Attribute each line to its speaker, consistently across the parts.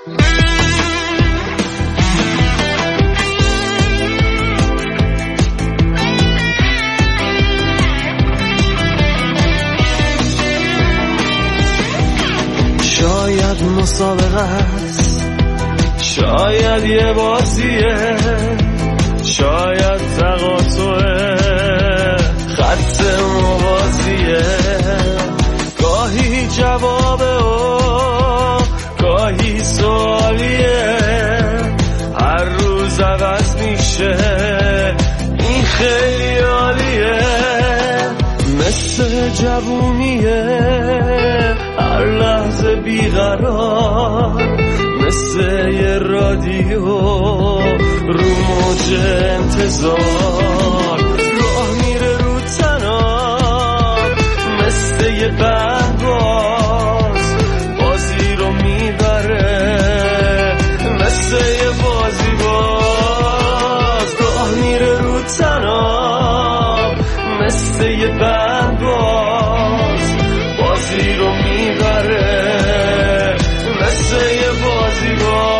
Speaker 1: شاید مسابقه است، شاید یه بازیه، شاید تقاطعه خط موازیه، گاهی جوابه و گاهی سوالیه، هر روز عوض میشه، این خیلی عالیه، مثل جوونیه، هر لحظه بیقرار، مثل یه رادیو رو موج انتظار، راه میره رو تنام، مثل یه پهباز بازی رو میبره، مثل یه بازی باز، راه میره رو تنام، مثل یه پهباز بازی رو میبره، مثل یه بازی باز.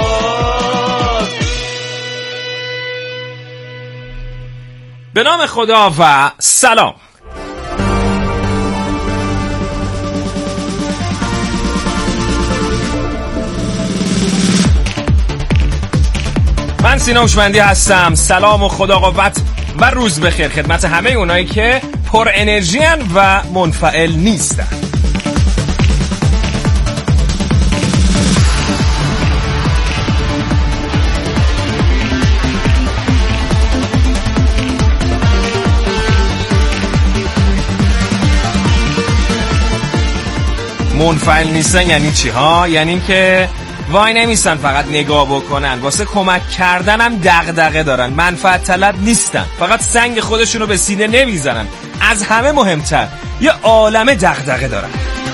Speaker 2: به نام خدا و سلام. من سینا هوشمندی هستم. سلام و خدا قوت و روز بخیر خدمت همه اونایی که پر انرژی ان و منفعل نیستن. منفعل نیستن یعنی چی ها؟ یعنی که وای نمیستن فقط نگاه بکنن، واسه کمک کردن هم دغدغه دارن، منفعت طلب نیستن، فقط سنگ خودشونو به سینه نمیزنن، از همه مهمتر یه عالمه دغدغه دارن.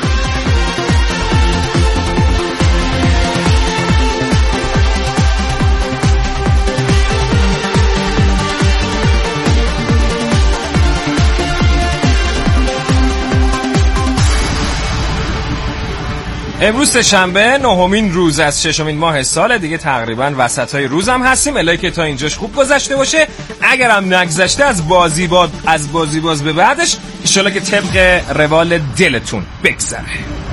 Speaker 2: امروز شنبه 9مین روز از 6مین ماه سال دیگه، تقریبا وسطای روزم هستیم. الهی که تا اینجاش خوب گذشته باشه، اگرم نگذشته از بازی باز به بعدش ان شاءالله که طبق روال دلتون بگذره.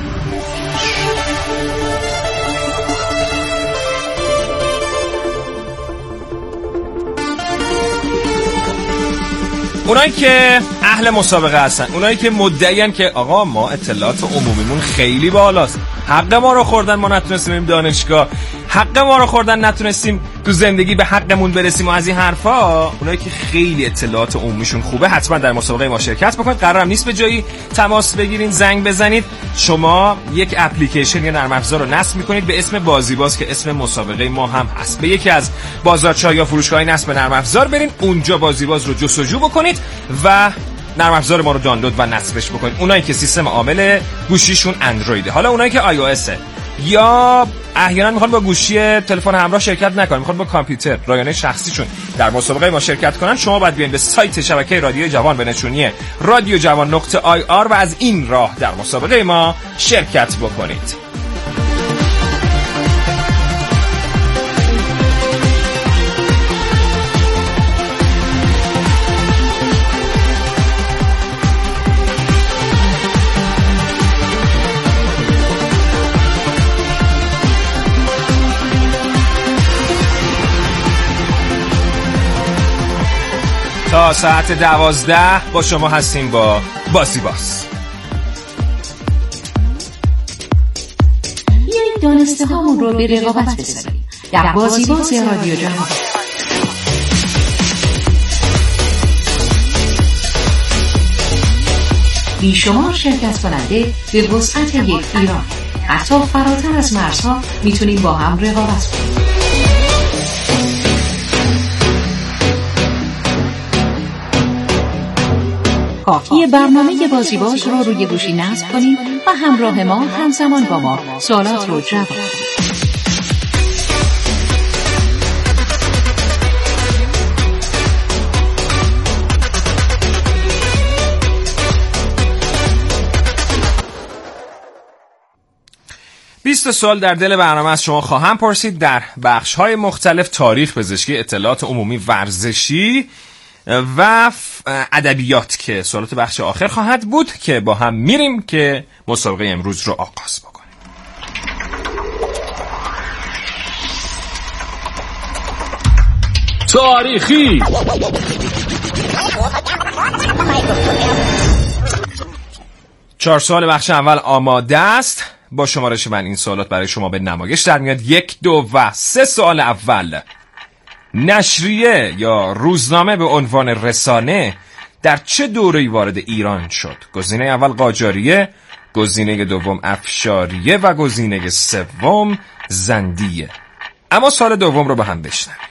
Speaker 2: اونایی که اهل مسابقه هستن، اونایی که مدعیان که آقا ما اطلاعات عمومیمون خیلی بالاست، حق ما رو خوردن ما نتونستیم بریم دانشگاه، حق ما رو خوردن نتونستیم تو زندگی به حقمون برسیم و از این حرفا، اونایی که خیلی اطلاعات عمومیشون خوبه حتما در مسابقه ما شرکت بکنید. قرارم نیست به جایی تماس بگیرین، زنگ بزنید. شما یک اپلیکیشن یا نرم افزار رو نصب می‌کنید به اسم بازیباز که اسم مسابقه ما هم هست. به یکی از بازارچه‌ها یا فروشگاه‌های نصب نرم افزار برین، اونجا بازیباز رو جستجو بکنید و نرم افزار ما رو دانلود و نصبش بکنید. اونایی که سیستم عامل گوشیشون اندرویده، حالا اونایی که iOS یا احیانا میخوان با گوشی تلفن همراه شرکت نکنن، میخوان با کامپیوتر رایانه شخصیشون در مسابقه ما شرکت کنن، شما باید بیاین به سایت شبکه رادیو جوان به نشونی radiojavan.ir و از این راه در مسابقه ما شرکت بکنید. تا ساعت 12 با شما هستیم با بازیباز.
Speaker 3: بیایید دانسته هامون رو به رقابت بذاریم در بازیباز رادیو جوان. بیشمار شرکت کننده به وسعت یک ایران، حتی فراتر از مرزها، میتونیم با هم رقابت کنیم. کافیه برنامه بازیباز رو روی گوشی نصب کنیم و همراه ما همزمان با ما سوالات رو جواب کنیم.
Speaker 2: 20 سوال در دل برنامه از شما خواهم پرسید در بخش‌های مختلف: تاریخ، پزشکی، اطلاعات عمومی، ورزشی و ادبیات که سوالات بخش آخر خواهد بود که با هم میریم که مسابقه امروز رو آغاز بکنیم.
Speaker 4: تاریخی،
Speaker 2: 4 سوال بخش اول آماده است. با شمارش من این سوالات برای شما به نمایش در میاد. 1، 2 و 3 سوال اول: نشریه یا روزنامه به عنوان رسانه در چه دوره‌ای وارد ایران شد؟ گزینه اول قاجاریه، گزینه دوم افشاریه و گزینه سوم زندیه. اما سوال دوم رو با هم بشنویم.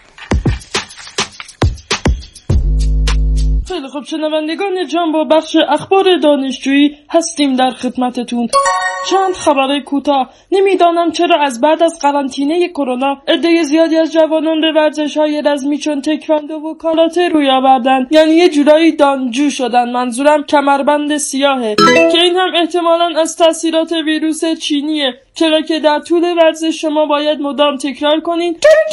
Speaker 5: خیلی خب شنوندگان جان، با بخش اخبار دانشجویی هستیم در خدمتتون. چند خبر کوتاه. نمیدانم چرا از بعد از قرنطینه کرونا عده زیادی از جوانان به ورزش‌های رزمی چون تکواندو و کاراته روی آوردن، یعنی یه جورایی دانجو شدن. منظورم کمربند سیاهه که این هم احتمالاً از تاثیرات ویروس چینیه، چرا که در طول ورزش شما باید مدام تکرار کنین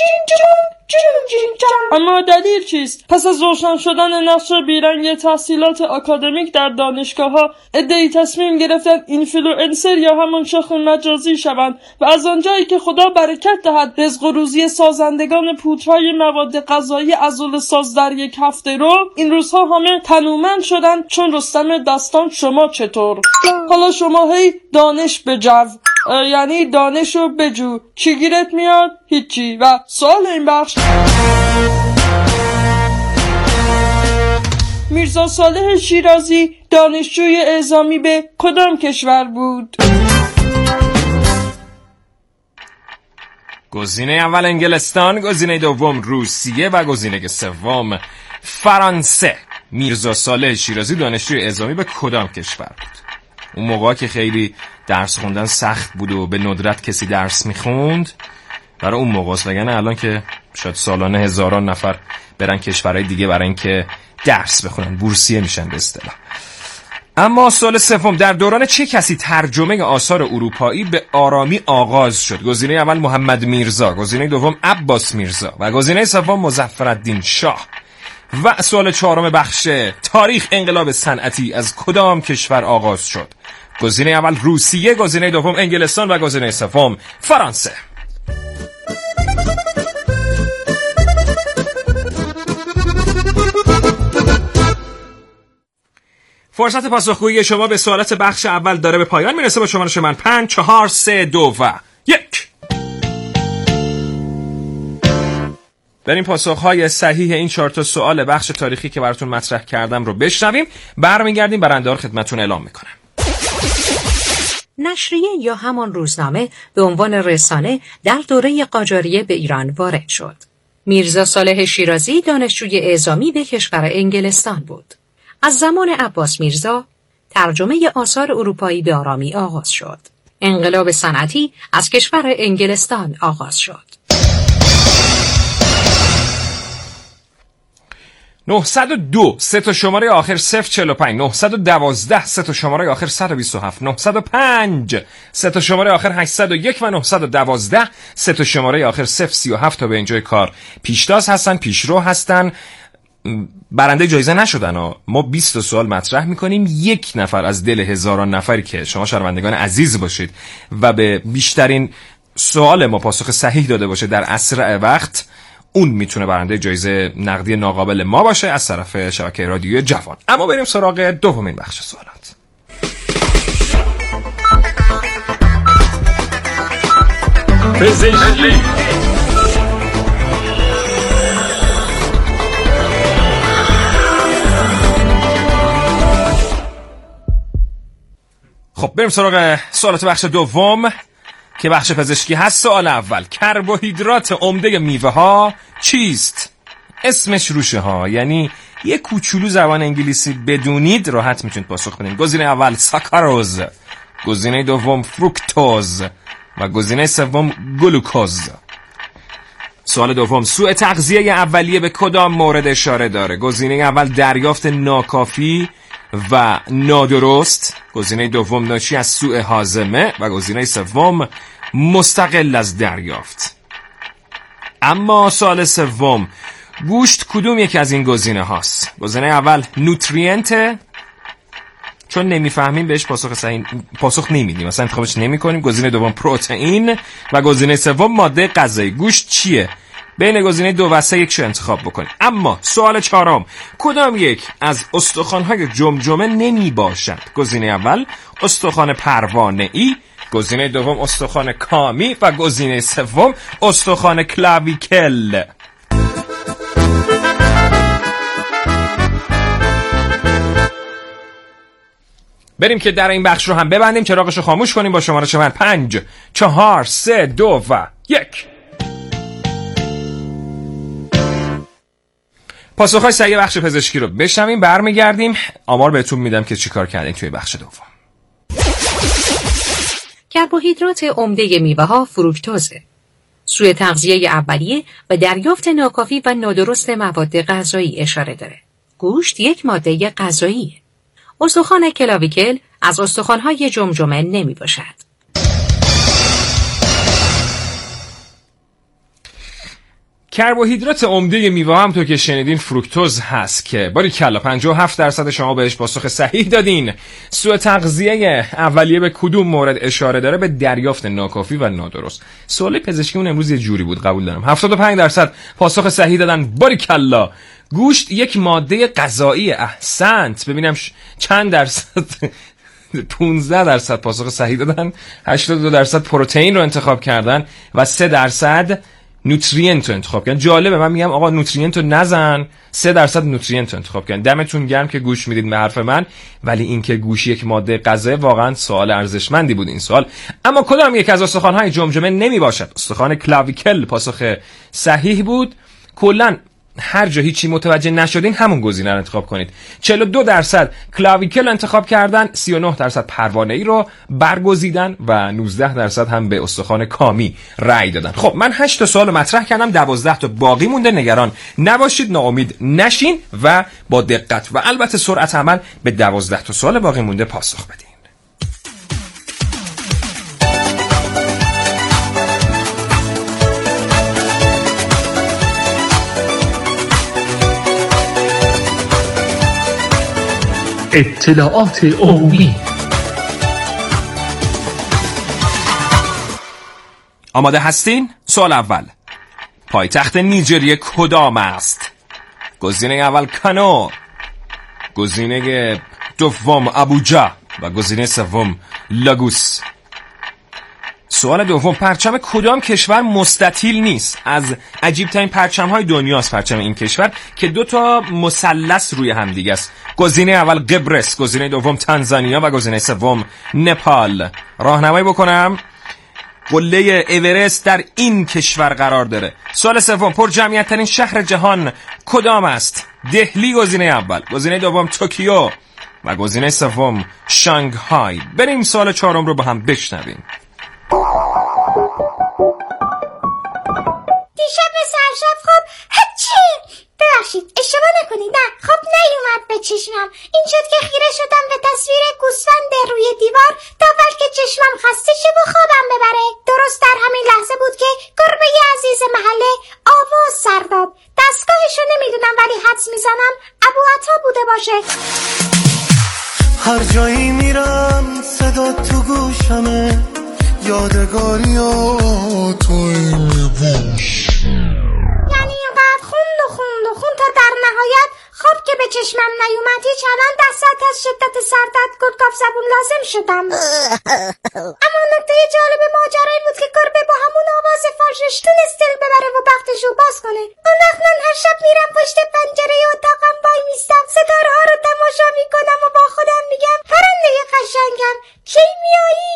Speaker 5: اما دلیل چیست؟ پس از روشن شدن نقش بیرنگ تحصیلات آکادمیک در دانشگاه‌ها، عده‌ای تصمیم گرفتن اینفلوئنسر یا همون شاخ مجازی شوند و از آنجایی که خدا برکت دهد رزق و روزی سازندگان پودرهای مواد غذایی عضل ساز در یک هفته رو، این روزها همه تنومند شدن. چون رستم داستان شما چطور؟ حالا شما هی دانش بجو، یعنی دانشو بجو، چی گیرت میاد؟ هیچی. و سوال این بخش: میرزا صالح شیرازی دانشجوی اعزامی به کدام کشور بود؟
Speaker 2: گزینه اول انگلستان، گزینه دوم روسیه و گزینه سوم فرانسه. میرزا صالح شیرازی دانشجوی اعزامی به کدام کشور بود؟ اون موقع که خیلی درس خوندن سخت بود و به ندرت کسی درس میخوند، برای اون موقع است، وگرنه الان که شاید سالانه هزاران نفر برن کشورهای دیگه برای اینکه درس بخونن، بورسیه میشن به اصطلاح. اما سوال سوم: در دوران چه کسی ترجمه آثار اروپایی به آرامی آغاز شد؟ گزینه اول محمد میرزا، گزینه دوم عباس میرزا و گزینه سوم مظفرالدین شاه. و سوال چهارم بخش تاریخ: انقلاب صنعتی از کدام کشور آغاز شد؟ گزینه اول روسیه، گزینه دوم انگلستان و گزینه سوم فرانسه. فرصت پاسخگویی شما به سوالات بخش اول داره به پایان میرسه. با شمارش من 5، 4، 3، 2 و 1. بریم پاسخهای صحیح این 4 تا سوال بخش تاریخی که براتون مطرح کردم رو بشنویم. برمیگردیم برنده رو خدمتتون اعلام میکنم.
Speaker 6: نشریه یا همان روزنامه به عنوان رسانه در دوره قاجاریه به ایران وارد شد. میرزا صالح شیرازی دانشجوی اعزامی به کشور انگلستان بود. از زمان عباس میرزا ترجمه آثار اروپایی به آرامی آغاز شد. انقلاب صنعتی از کشور انگلستان آغاز شد.
Speaker 2: 902 سه تا شماره آخر 045، 912 سه تا شماره آخر 127، 905 سه تا شماره آخر 801 و 912 سه تا شماره آخر 037 تا به اینجای کار پیشتاز هستن، پیشرو هستن، برنده جایزه نشدن. ما 20 سوال مطرح میکنیم، 1 نفر از دل هزاران نفری که شما شنوندگان عزیز باشید و به بیشترین سوال ما پاسخ صحیح داده باشه در اسرع وقت، اون میتونه برنده جایزه نقدی ناقابل ما باشه از طرف شبکه رادیوی جوان. اما بریم سراغ دومین بخش سوالات.
Speaker 4: پزشکی.
Speaker 2: خب بریم سراغ سوالات بخش دوم که بخش پزشکی هست. سوال اول: کربوهیدرات عمده میوه ها چیست؟ اسمش روشه ها، یعنی یه کوچولو زبان انگلیسی بدونید راحت میتونید پاسخ بدین. گزینه اول ساکاروز، گزینه دوم فروکتوز و گزینه سوم گلوکوز. سوال دوم: سوء تغذیه اولیه به کدام مورد اشاره داره؟ گزینه اول دریافت ناکافی و نادرست، گزینه دوم ناشی از سوء هاضمه و گزینه سوم مستقل از دریافت. اما سوال سوم، گوشت کدوم یک از این گزینه هاست؟ گزینه اول نوتریانت، چون نمیفهمیم بهش پاسخ نمیدیم، مثلا انتخابش نمیکنیم. گزینه دوم پروتئین و گزینه سوم ماده غذایی. گوشت چیه؟ بین گزینه 2 و 3 یکشو انتخاب بکنید. اما سوال چهارم، کدام یک از استخوان‌های جمجمه نمی باشد؟ گزینه اول استخوان پروانه‌ای، گزینه دوم استخوان کامی و گزینه سوم استخوان کلاویکل. بریم که در این بخش رو هم ببندیم، چراغش رو خاموش کنیم. با شماره شمار 5 4 3 2 و 1. پاسخهای صحیح بخش پزشکی رو بشنویم، برمیگردیم آمار بهتون میدم که چیکار کردیم توی بخش دوم.
Speaker 6: کربوهیدرات عمده میوه‌ها فروکتوزه. سوء تغذیه اولیه و دریافت ناکافی و نادرست مواد غذایی اشاره داره. گوشت یک ماده غذاییه. استخوان کلاویکل از استخوان‌های جمجمه نمی باشد.
Speaker 2: کربوهیدرات عمده میوه هم تو که شنیدین فروکتوز هست که باریکلا 57% شما بهش پاسخ صحیح دادین. سوء تغذیه اولیه به کدوم مورد اشاره داره؟ به دریافت ناکافی و نادرست. سوال پزشکیمون امروز یه جوری بود، قبول دارم. 75% پاسخ صحیح دادن، باریکلا. گوشت یک ماده غذایی. احسنت. ببینم چند درصد 15% پاسخ صحیح دادن، 82% پروتئین رو انتخاب کردن و 3% نوتریانت رو انتخاب کردن. جالبه، من میگم آقا نوتریانت رو نزن، 3% نوتریانت رو انتخاب کردن. دمتون گرم که گوش میدید به حرف من، ولی اینکه گوشت یک ماده غذایی واقعا سوال ارزشمندی بود این سوال. اما کدام یک از استخوان‌های جمجمه نمی باشد؟ استخوان کلاویکل پاسخ صحیح بود. کلاً هر جا هیچی متوجه نشدین همون گزینه رو انتخاب کنید. 42% کلاویکل انتخاب کردن، 39% پروانه‌ای رو برگزیدن و 19% هم به استخوان کامی رأی دادن. خب من 8 تا سوال مطرح کردم، 12 تا باقی مونده. نگران نباشید، ناامید نشین و با دقت و البته سرعت عمل به 12 تا سوال باقی مونده پاسخ بدین.
Speaker 4: اطلاعات عمومی.
Speaker 2: آماده هستین؟ سوال اول، پایتخت نیجریه کدام است؟ گزینه اول کانو، گزینه دوم ابوجا و گزینه سوم لاگوس. سوال دوم، پرچم کدام کشور مستطیل نیست؟ از عجیب ترین پرچم های دنیاست پرچم این کشور که 2 تا مثلث روی هم دیگه است. گزینه اول قبرس، گزینه دوم تانزانیا و گزینه سوم نپال. راهنمایی بکنم، قله اورست در این کشور قرار داره. سوال سوم، پر جمعیت ترین شهر جهان کدام است؟ دهلی گزینه اول، گزینه دوم توکیو و گزینه سوم شانگهای. بریم سوال چهارم رو با هم بشنویم.
Speaker 7: دیشب سرشب خب هچی ببخشید اشتباه نکنید، نه خب نیومد به چشمم. این شد که خیره شدم به تصویر گوسفند روی دیوار تا بلکه چشمم خسته شه و خوابم ببره. درست در همین لحظه بود که گربه عزیز محله آواز سر داد. دستگاهشو نمیدونم ولی حدس میزنم ابو عطا بوده باشه.
Speaker 1: هر جایی میرم صدا تو گوشمه، یادگاری تو میبوش.
Speaker 7: یعنی اینقدر خوند تا در نهایت خواب که به چشمم نیومد هیچ الان 10 ساعت از شدت سردرد گرگاف زبون لازم شدم. اما نکته جالب ماجرا این بود که گربه با همون آواز فاژش تونست دل ببره و بختشو باز کنه. اون وقت من هر شب میرم پشت پنجره اتاقم وای میستم، ستاره ها رو تماشا میکنم و با خودم میگم پرنده قشنگم کی میایی؟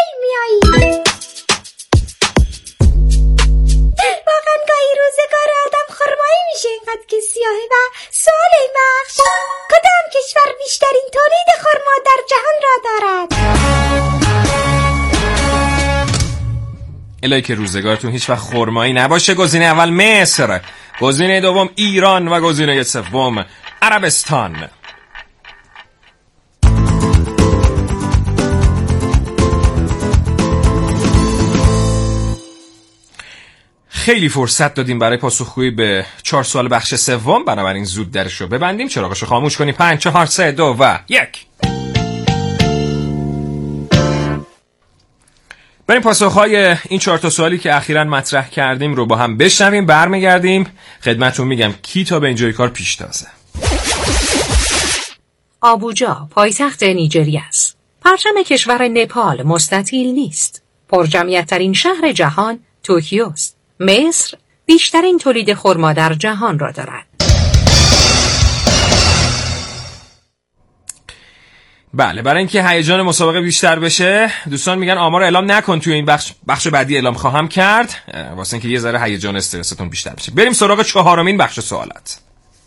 Speaker 7: واقعا گاهی روزگار آدم خرمایی میشه اینقدر که سیاهه. و سوال بخش، کدام کشور بیشترین تولید خرما در جهان را دارد؟
Speaker 2: الهی که روزگارتون هیچ وقت خرمایی نباشه. گزینه اول مصر، گزینه دوم ایران و گزینه سوم عربستان. خیلی فرصت دادیم برای پاسخگویی به 4 سوال بخش سوم، بنابراین زود درشو ببندیم، چراغشو خاموش کنیم. 5 4 3 2 و 1. بریم پاسخهای این 4 تا سوالی که اخیراً مطرح کردیم رو با هم بشنویم. برمیگردیم خدمتتون میگم کی تا به اینجای کار پیش تازه.
Speaker 6: آبوجا پایتخت نیجریه است. پرچم کشور نپال مستطیل نیست. پرجمعیت‌ترین شهر جهان توکیو است. مصر بیشترین تولید خرما در جهان را دارد.
Speaker 2: بله، برای اینکه هیجان مسابقه بیشتر بشه دوستان میگن آمار اعلام نکن توی این بخش بعدی اعلام خواهم کرد، واسه اینکه یه ذره هیجان استرستون بیشتر بشه. بریم سراغ 4مین بخش سوالات.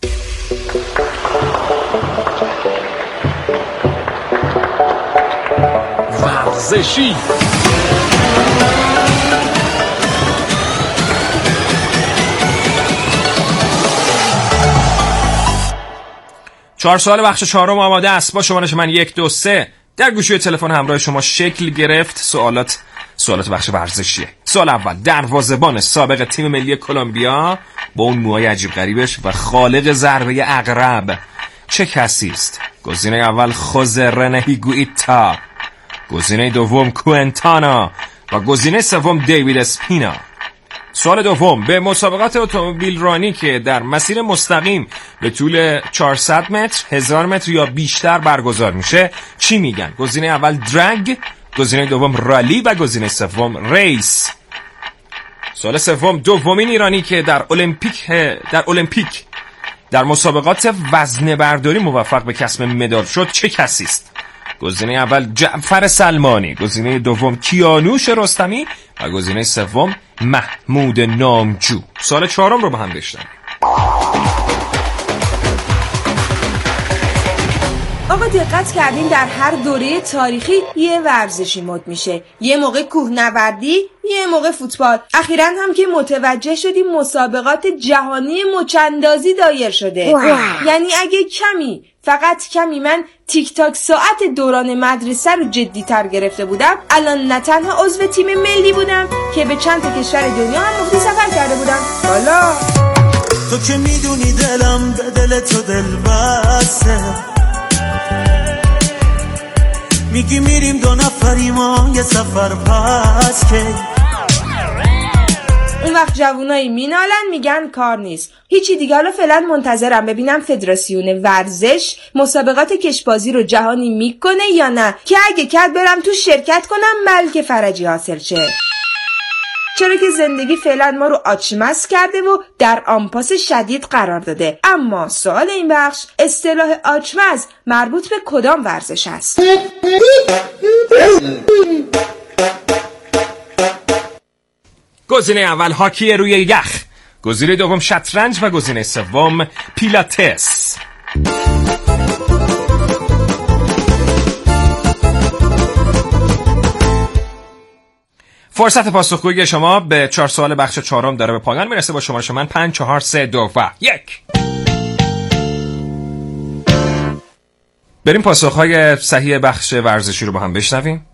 Speaker 4: ورزشی.
Speaker 2: چهار سوال بخش 4 آماده است. با شمارش من 1 2 3 در گوشی تلفن همراه شما شکل گرفت. سوالات بخش ورزشیه. سوال اول، دروازه‌بان سابق تیم ملی کلمبیا با اون موهای عجیب غریبش و خالق ضربه عقرب چه کسی است؟ گزینه اول خوزه رنه هیگویتا، گزینه دوم کوئنتانا و گزینه سوم دیوید اسپینا. سوال دوم، به مسابقات اتومبیل رانی که در مسیر مستقیم به طول 400 متر، 1000 متر یا بیشتر برگزار میشه چی میگن؟ گزینه اول درگ، گزینه دوم رالی و گزینه سوم ریس. سوال سوم، دومین ایرانی که در المپیک در مسابقات وزنه برداری موفق به کسب مدال شد چه کسی است؟ گزینه اول جعفر سلمانی، گزینه دوم کیانوش رستمی و گزینه سوم محمود نامجو. سوال 4 رو با هم بشنویم.
Speaker 8: آقا دقت کردین در هر دوره تاریخی یه ورزشی مد میشه، یه موقع کوهنوردی، یه موقع فوتبال. اخیراً هم که متوجه شدیم مسابقات جهانی مچندازی دایر شده. یعنی اگه فقط کمی من تیک تاک ساعت دوران مدرسه رو جدی تر گرفته بودم، الان نه تنها عضو تیم ملی بودم که به چند تا کشور دنیا هم مفتی سفر کرده بودم. والا
Speaker 1: تو که میدونی دلم به دل تو دل بسته، میگی میریم 2 نفری ما یه سفر پس که
Speaker 8: اون وقت جوونایی مینالن میگن کار نیست هیچی دیگه. حالا فعلا منتظرم ببینم فدراسیون ورزش مسابقات کشبازی رو جهانی میکنه یا نه، که اگه کرد برم تو شرکت کنم بلکه فرجی حاصل شه. چرا که زندگی فعلا ما رو آچمز کرده و در آنپاس شدید قرار داده. اما سوال این بخش، اصطلاح آچمز مربوط به کدام ورزش است؟
Speaker 2: گزینه اول هاکی روی یخ، گزینه دوم شطرنج و گزینه سوم پیلاتس. فرصت پاسخگویی شما به 4 سوال بخش 4 داره به پایان میرسه. با شمارش من 5 4 3 2 و 1. بریم پاسخهای صحیح بخش ورزشی رو با هم بشنویم.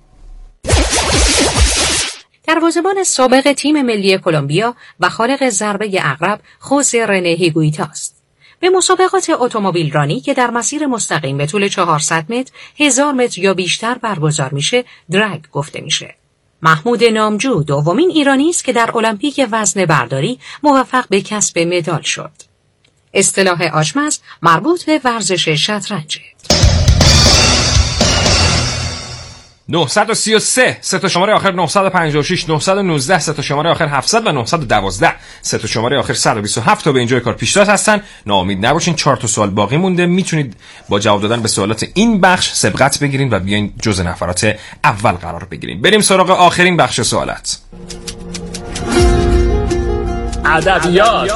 Speaker 6: دروازه‌بان سابق تیم ملی کلمبیا و خالق ضربه عقرب خوزه رنه هیگویتا است. به مسابقات اتومبیل رانی که در مسیر مستقیم به طول 400 متر، 1000 متر یا بیشتر برگزار میشه درگ گفته میشه. محمود نامجو دومین ایرانی است که در المپیک وزنه برداری موفق به کسب مدال شد. اصطلاح آچمز مربوط به ورزش شطرنج.
Speaker 2: 933 سه تا شماره آخر 956 919 سه تا شماره آخر 700 و 912 سه تا شماره آخر 127 تا به اینجای کار پیشتاز هستن. ناامید نباشین، 4 تا سوال باقی مونده. میتونید با جواب دادن به سوالات این بخش سبقت بگیرین و بیاین جزء نفرات اول قرار بگیرین. بریم سراغ آخرین بخش سوالات.
Speaker 4: ادبیات.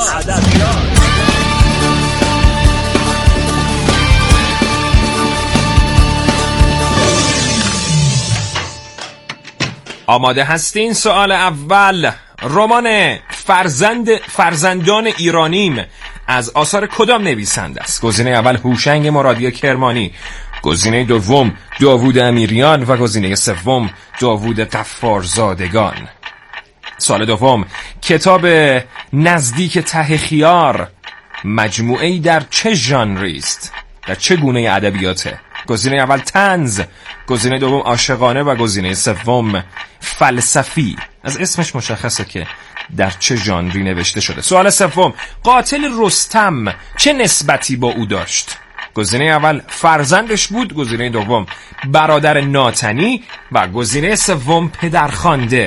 Speaker 2: آماده هستین؟ سوال اول، رمان فرزندان ایرانیم از آثار کدام نویسنده است؟ گزینه اول هوشنگ مرادی کرمانی، گزینه دوم داوود امیریان و گزینه سوم داوود غفارزادگان. سوال دوم، کتاب نزدیک ته خیار مجموعه‌ای در چه ژانری است؟ در چه گونه ادبیاته؟ گزینه اول طنز، گزینه دوم عاشقانه و گزینه سوم فلسفی. از اسمش مشخصه که در چه ژانری نوشته شده. سوال سوم، قاتل رستم چه نسبتی با او داشت؟ گزینه اول فرزندش بود، گزینه دوم برادر ناتنی و گزینه سوم پدرخوانده.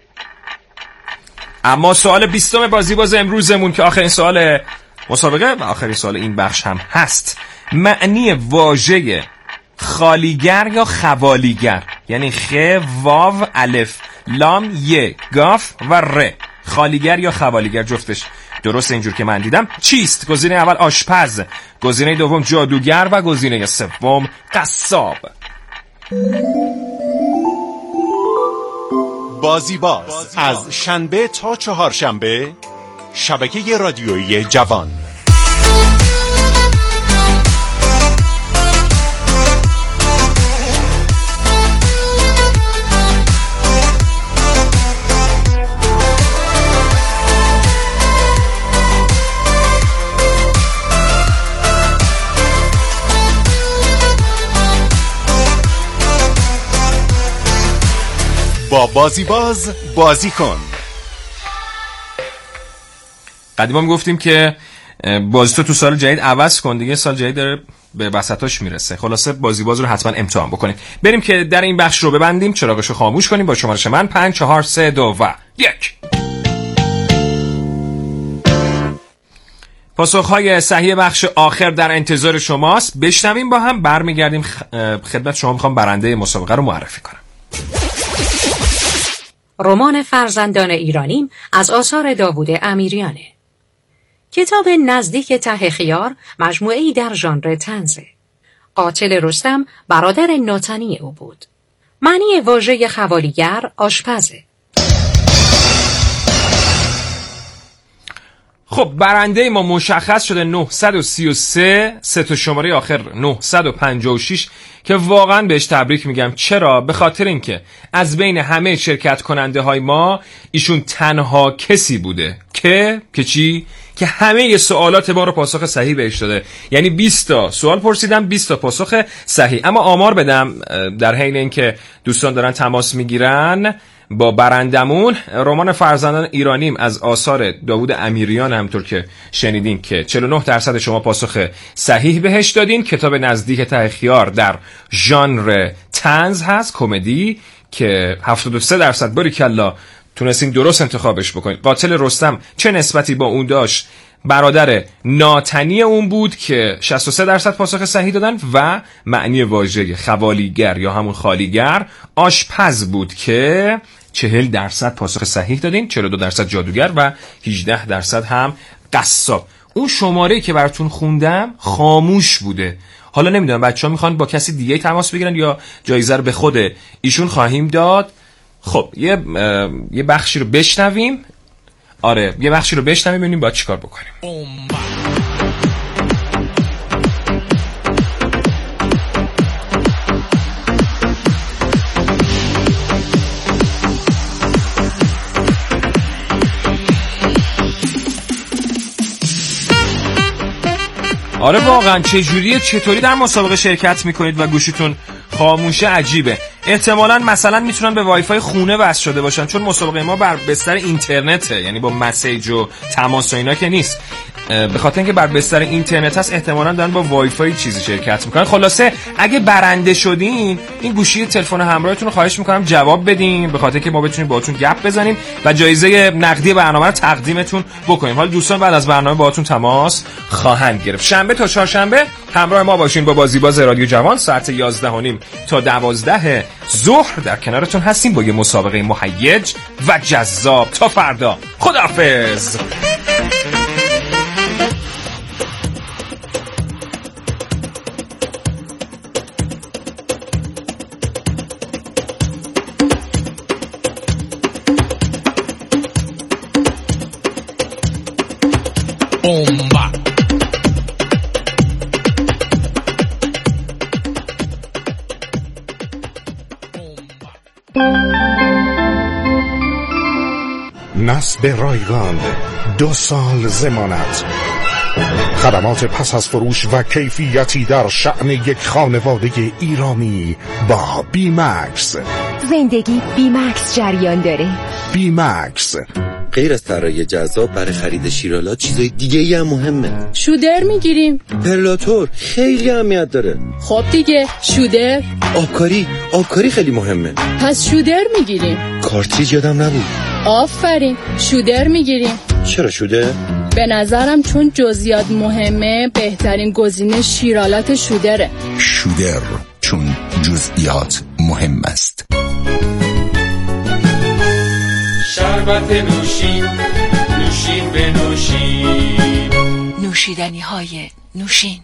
Speaker 2: اما سوال 20 بازی باز امروزمون که آخرین سوال مسابقه و آخرین سوال این بخش هم هست، معنی واژه خالیگر یا خوالیگر، یعنی خ، واو، الف، لام، ی، گاف و ر، خالیگر یا خوالیگر جفتش درست اینجور که من دیدم چیست؟ گزینه اول آشپز، گزینه دوم جادوگر و گزینه سوم قصاب.
Speaker 9: بازی باز از شنبه تا چهارشنبه، شبکه رادیویی جوان. با بازی باز بازی کن.
Speaker 2: قدیما گفتیم که بازی تو سال جدید عوض کن دیگه، سال جدید داره به وسطاش میرسه. خلاصه بازی باز رو حتما امتحان بکنیم. بریم که در این بخش رو ببندیم، چراغشو خاموش کنیم. با شمارش من 5 4 3 2 و 1. پاسخهای صحیح بخش آخر در انتظار شماست. بشنویم با هم، برمیگردیم خدمت شما. میخوام برنده مسابقه رو معرفی کنم.
Speaker 6: رمان فرزندان ایرانیم از آثار داوود امیریانه. کتاب نزدیک ته خیار مجموعه‌ای در ژانر طنزه. قاتل رستم برادر ناتنی او بود. معنی واژه خوالیگر آشپزه.
Speaker 2: خب برنده ما مشخص شده 933، سه تا شماره آخر 956 که واقعا بهش تبریک میگم. چرا؟ به خاطر اینکه از بین همه شرکت کننده های ما ایشون تنها کسی بوده که چی؟ که همه سوالات ما رو پاسخ صحیح بهش داده. یعنی 20 تا سوال پرسیدم، 20 تا پاسخ صحیح. اما آمار بدم در حین اینکه دوستان دارن تماس میگیرن با برندمون، رمان فرزندان ایرانیم از آثار داوود امیریان، همطور که شنیدین که 49% شما پاسخ صحیح بهش دادین. کتاب نزدیک ته خیار در ژانر طنز هست، کمدی، که 73% باریکلا تونستین درست انتخابش بکنید. قاتل رستم چه نسبتی با اون داشت؟ برادر ناتنی اون بود که 63% پاسخ صحیح دادن و معنی واژه خوالیگر یا همون خالیگر آشپز بود که 40% پاسخ صحیح دادین، 42% جادوگر و 18% هم قصاب. اون شماره که براتون خوندم خاموش بوده. حالا نمیدونم بچه‌ها میخوان با کسی دیگه تماس بگیرن یا جایزه رو به خود ایشون خواهیم داد. خب یه بخشی رو بشنویم. آره یه بخشی رو بشنویم ببینیم باید چیکار بکنیم. آره واقعا چطوری در مسابقه شرکت میکنید و گوشیتون خاموشه؟ عجیبه. احتمالاً مثلا میتونن به وای فای خونه وصل شده باشن، چون مسابقه ما بر بستر اینترنته، یعنی با مسیج و تماس و اینا که نیست. به خاطر اینکه بر بستر اینترنت هست احتمالاً دارن با وای فای چیزی شرکت میکنن. خلاصه اگه برنده شدین این گوشی تلفن همراهتون رو خواهش میکنم جواب بدین، به خاطر اینکه ما بتونیم باهاتون گپ بزنیم و جایزه نقدی برنامه رو تقدیمتون بکنیم. حالا دوستان بعد از برنامه باهاتون تماس خواهند گرفت. شنبه تا چهارشنبه همراه ما باشین با بازی باز رادیو جوان. ساعت 11:30 تا 12 ظهر در کنارتون هستیم با یه مسابقه مهیج و جذاب. تا فردا، خداحافظ.
Speaker 4: Bomba.
Speaker 10: دست به رایگان، 2 سال ضمانت، خدمات پس از فروش و کیفیتی در شأن یک خانواده ایرانی با بیمکس.
Speaker 11: زندگی بیمکس جریان داره.
Speaker 10: بیمکس.
Speaker 12: غیر از طراحی جذاب برای خرید شیرالات چیزای دیگه ای هم مهمه.
Speaker 5: شودر میگیریم.
Speaker 12: پرلاتور خیلی اهمیت داره.
Speaker 5: خب دیگه شودر.
Speaker 12: آبکاری خیلی مهمه.
Speaker 5: پس شودر میگیریم.
Speaker 12: کارتریج یادم نبود.
Speaker 5: آفرین، شودر میگیریم.
Speaker 12: چرا شودر؟
Speaker 5: به نظرم چون جزئیات مهمه بهترین گزینه شیرالات شودره.
Speaker 10: شودر، چون جزئیات مهم است.
Speaker 1: شربت نوشین، نوشین به نوشین،
Speaker 3: نوشیدنی های نوشین.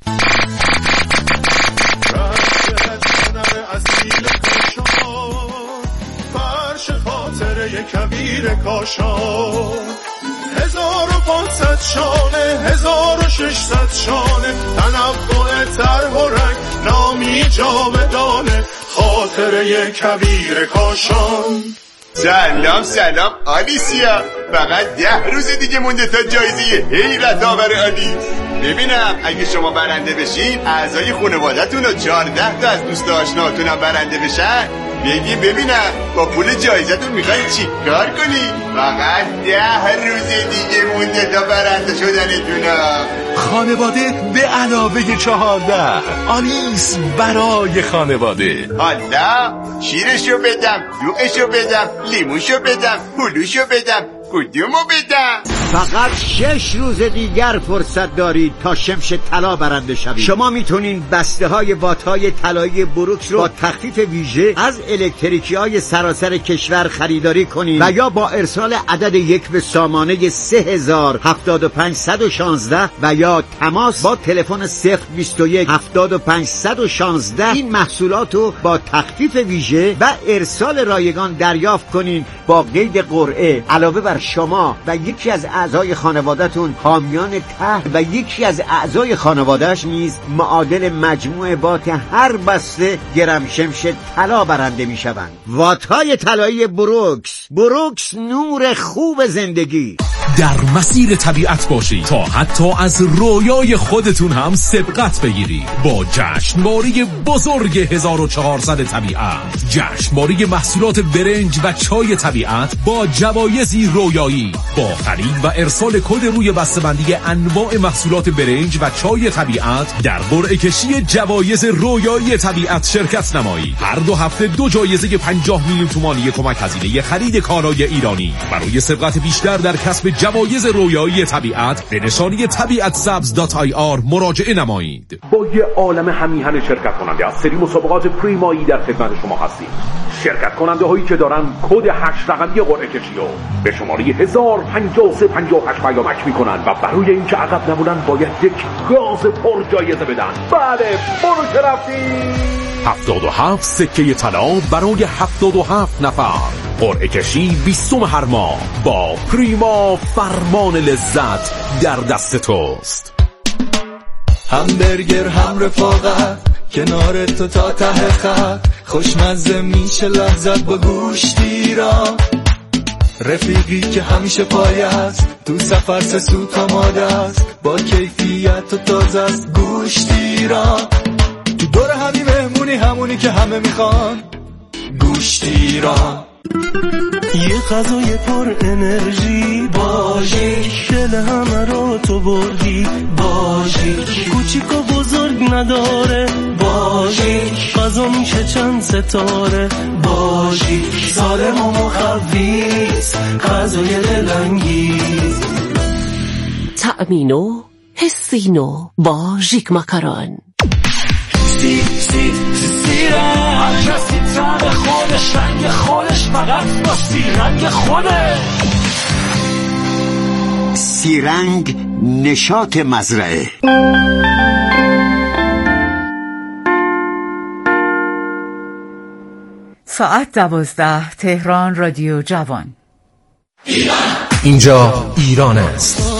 Speaker 1: فرش خاطر یک کبیر کاشان، 1500 شانه، 1600 شانه، تنوع طرح و رنگ، نامی جاودانه، خاطر یک کبیر کاشان.
Speaker 13: سلام آلیسیا، فقط 10 روز دیگه مونده تا جایزه حیرت آور آلیس. ببینم اگه شما برنده بشین اعضای خانوادتون و 14 تا از دوست آشناتون هم برنده بشن، بگیم ببینم با پول جایزتون میخواین چی کار کنی؟ فقط 10 روز دیگه مونده تا برنده شدنتونا.
Speaker 9: خانواده به علاوه 14. آلیس برای خانواده.
Speaker 13: حالا شیرشو بدم، دوغشو بدم، لیموشو بدم، هلوشو بدم، کدومو بدم؟
Speaker 14: فقط 6 روز دیگر فرصت دارید تا شمش طلا برنده شوید. شما میتونین بسته های وات‌های طلایی بروکس رو با تخفیف ویژه از الکتریکی های سراسر کشور خریداری کنین و یا با ارسال عدد 1 به سامانه 3000-75116 و یا تماس با تلفن 021-75116 این محصولات رو با تخفیف ویژه و ارسال رایگان دریافت کنین با قید قرعه. علاوه بر شما و یکی از اعضای خانواده‌تون حامیان طرح و یکی از اعضای خانواده‌اش نیز معادل مجموع وات هر بسته گرم شمش طلا برنده می‌شوند. وات‌های طلایی بروکس، نور خوب زندگی.
Speaker 15: در مسیر طبیعت باشید تا حتی از رویای خودتون هم سبقت بگیرید با جشنواره بزرگ 1400 طبیعت. جشنواره محصولات برنج و چای طبیعت با جوایزی رویایی. با خرید و ارسال کد روی بسته‌بندی انواع محصولات برنج و چای طبیعت در قرعه کشی جوایز رویایی طبیعت شرکت نمایید. هر 2 هفته 2 جایزه 50 میلیون تومانی کمک هزینه خرید کالای ایرانی. برای سبقت بیشتر در کسب جوایز رویایی طبیعت به نشانی tabiatsabz.ir مراجعه نمایید.
Speaker 4: با یه عالم همیهن شرکت کننده از سری مسابقات پریمایی در خدمت شما هستیم. شرکت کننده هایی که دارن کد 8 رقمی قرعه کشی رو به شماره 105358 پیامک میکنن و برای اینکه عقب نمونن باید یک گاز پر جایزه بدن. بله، برو که رفتی.
Speaker 15: 77 سکه طلا برای 77 نفر. قرعه کشی 20 هر ماه با پریما. فرمان لذت در دست توست.
Speaker 1: همبرگر هم رفاقت، کنار تو تا ته خط، خوشمزه میشه لحظت با گوشتی را. رفیقی که همیشه پای است، تو سفر سوت آماده است، با کیفیت و تازه است گوشتی را. تو دور همی مهمونی، همونی که همه میخوان، گوشتی را. یه غذای پر انرژی باجیک، دل همه رو تو بردی باجیک، کوچیک و بزرگ نداره باجیک، غذا میشه چند ستاره باجیک، سالم و مخفیف، غذای دلانگیز.
Speaker 16: تأمینو حسینو باجیک مکران.
Speaker 1: هر کسی طعم خودش، رنگ خودش، فقط با رنگ خودش.
Speaker 14: رنگ نشاط مزرعه.
Speaker 17: ساعت 12 تهران. رادیو جوان.
Speaker 15: اینجا ایران است.